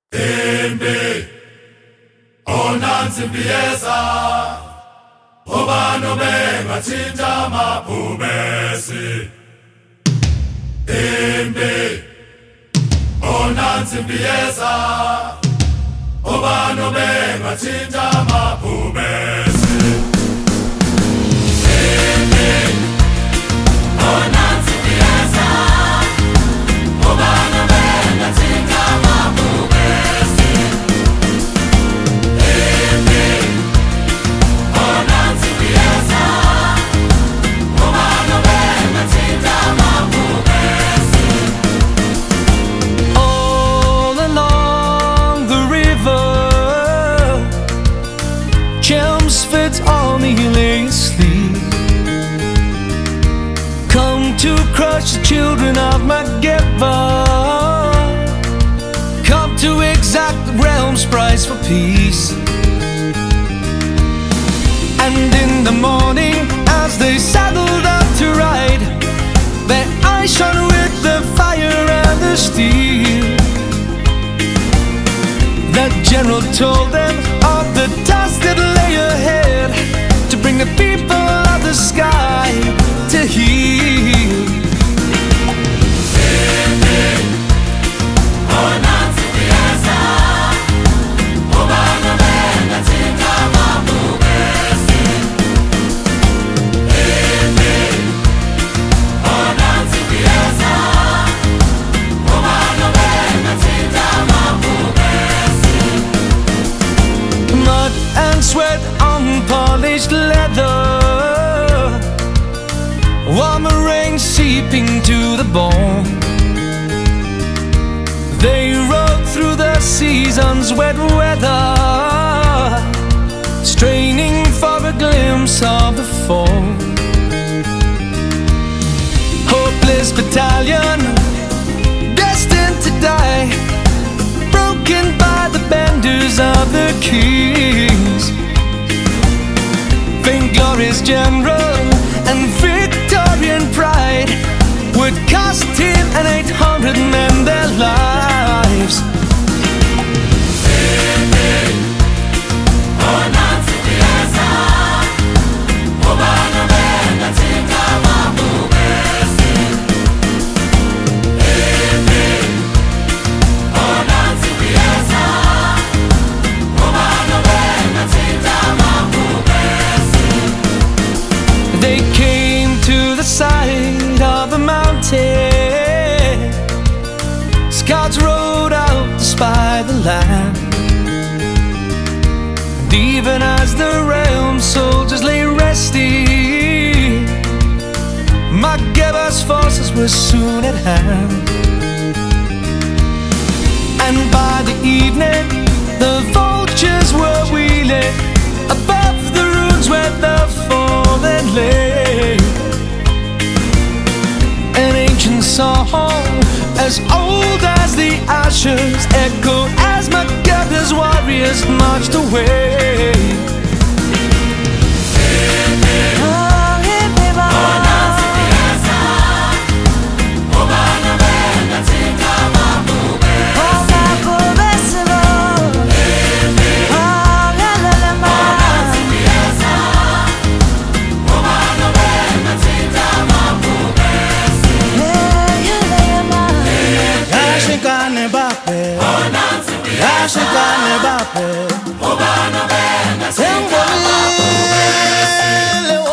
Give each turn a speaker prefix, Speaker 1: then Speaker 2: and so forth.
Speaker 1: Impi onansi mpiyeza Obano bengathinta amabhubesi Impi onansi mpiyeza Obano bengathinta amabhubesi Impi onansi mpiyeza Obano bengathinta amabhubesi Impi onansi mpiyeza Obano bengathinta amabhubesi
Speaker 2: All along the river, Chelmsford's army lay asleep. Come to crush the children of Mageba, come to exact the realm's price for peace. And in the morning, as they saddled up to ride, their eyes shone with the fire and the steel. The general told them of the task that lay ahead, to bring the people of the sky to heal.
Speaker 1: Impi onansi mpiyeza Obano bengathinta amabhubesi Impi onansi mpiyeza Obano bengathinta amabhubesi
Speaker 2: Mud and sweat on polished leather, warmer rain seeping to the bone. They rode through the season's wet weather, straining for a glimpse of the fall. Hopeless battalion, destined to die, broken by the benders of the keys. Vainglorious general and Victorian pride would cost him and 800 men their lives.
Speaker 1: Impi onansi mpiyeza Obano bengathinta amabhubesi Impi onansi mpiyeza Obano bengathinta amabhubesi
Speaker 2: They came to the side of a mountain. Scouts rode out to spy the land. And even as the realm soldiers lay resting, Mageba's forces were soon at hand. And by the evening, the vultures were wheeling above the ruins where the fallen lay. An ancient song, as old as the ashes, echoed as Mageba's warriors marched away.
Speaker 1: onansi mpiyeza Obano bengathinta amabhubesi onansi mpiyeza Obano bengathinta amabhubesi
Speaker 3: Yashikane bape,
Speaker 1: onansi mpiyeza
Speaker 3: yashikane bape,
Speaker 1: Obano bengathinta amabhubesi
Speaker 3: sengolile